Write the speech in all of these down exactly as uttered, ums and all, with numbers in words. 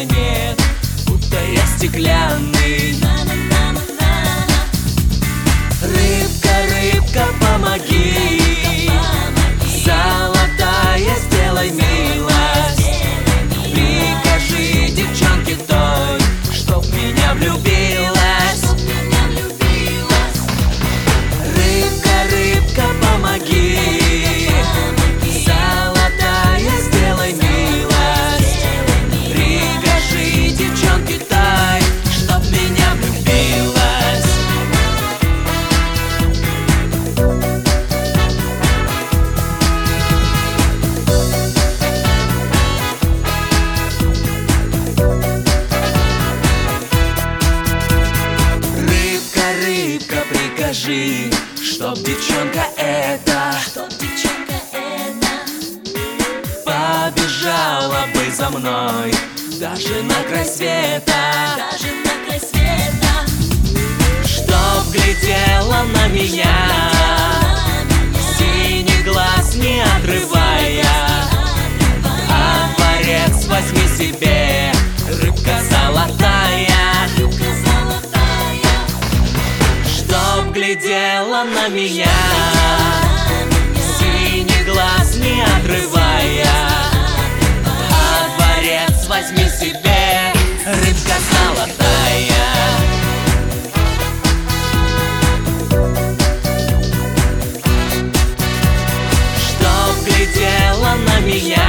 планет, будто я стеклянный. Рыбка, рыбка, помоги, золотая, сделай милость. Прикажи девчонке той, чтоб в меня влюбилась. Рыбка, рыбка, помоги, золотая, сделай милость. Прикажи девчонке той, чтоб в меня влюбилась. Прикажи, чтоб девчонка эта, чтоб девчонка эта побежала бы за мной даже на край света, даже на край света. Чтоб глядела на меня, синий глаз не отрывая, а дворец возьми себе, рыбка золотая. Глядела на меня, синий глаз не отрывая, а дворец возьми себе, рыбка золотая. Чтоб глядела на меня,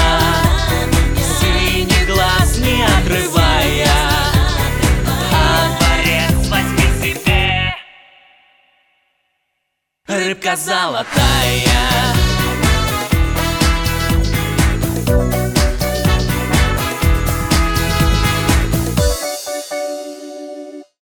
синий глаз не отрывая, рыбка золотая.